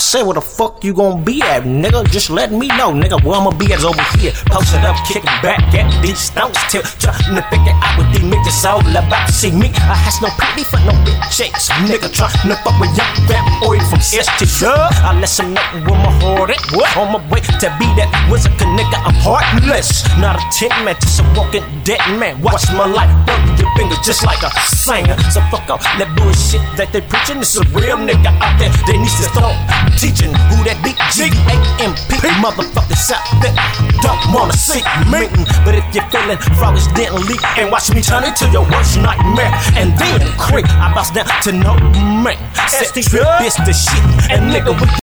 say, where the fuck you gon' be at, nigga? Just let me know, nigga, where I'ma be at is over here. Posted up, kicking back at these stones till trying to figure out what these niggas all about. See me, I has no pity for no bitch ass nigga trying to fuck with young bad boy from ST. I let some know where my heart at. On my way to be that wizard, nigga, I'm heartless. Not a tin man, just a walking dead man. Watch my life burn your fingers just like a singer. So fuck off that bullshit that they preaching. It's a real nigga out there. They need to start teaching who that big G-A-M-P motherfuckers out there don't wanna see me. But if you're feeling fraudulently and watch me turn into your worst nightmare, and then creep, I bounce down to no man. Set trip, this the shit, and nigga, we